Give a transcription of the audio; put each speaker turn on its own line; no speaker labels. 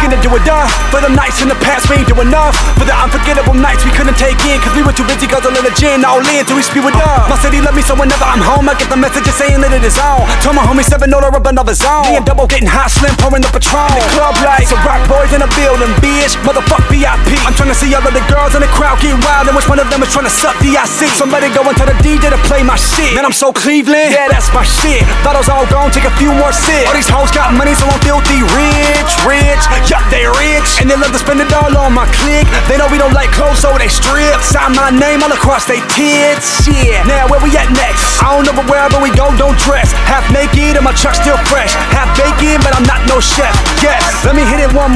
gonna do it for the nights in the past we ain't do enough. For the unforgettable nights we couldn't take in, cause we were too busy guzzling the gin. All in till we spew it up. My city love me, so whenever I'm home I get the message saying that it is on. Told my homie 7 order up another zone. Me and Double getting hot, Slim pouring the Patron. In the club lights, so rock boys in the building, bitch. Motherfuck VIP. I'm trying to see all of the girls in the crowd get wild, and which one of them is trying to suck DIC. Somebody go and tell the DJ to play my shit. Man, I'm so Cleveland, yeah, that's my shit. Bottles all gone, take a few more sips. All these hoes got money, so I'm filthy rich. Yup, they rich, and they love to spend it all on my clique. They know we don't like clothes, so they strip. Sign my name all across they tits. Yeah, now where we at next? I don't know, but wherever we go, don't dress. Half naked and my truck still fresh. Half baked, but I'm not no chef. Yes, let me hit it one more.